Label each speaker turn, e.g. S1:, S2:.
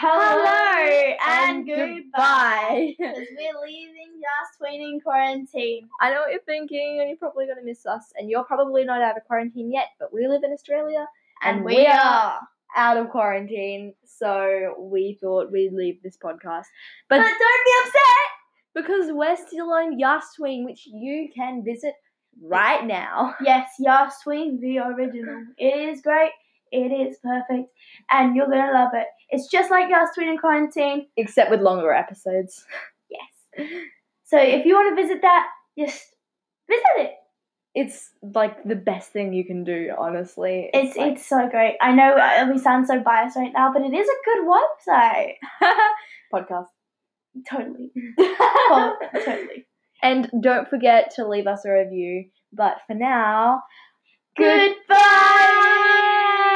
S1: Hello and
S2: goodbye.
S1: Because we're leaving Yasmin in quarantine.
S2: I know what you're thinking, and you're probably going to miss us, and you're probably not out of quarantine yet, but we live in Australia,
S1: And we are.
S2: out of quarantine, so we thought we'd leave this podcast. But
S1: don't be upset!
S2: Because we're still on Yasmin, which you can visit right now.
S1: Yes, Yasmin, the original. It is great. It is perfect. And you're going to love it. It's just like Yasmin in quarantine.
S2: Except with longer episodes.
S1: Yes. So if you want to visit that, just visit it.
S2: It's like the best thing you can do, honestly.
S1: It's so great. I know we sound so biased right now, but it is a good website.
S2: Podcast.
S1: Totally. Oh, totally.
S2: And don't forget to leave us a review. But for now,
S1: goodbye!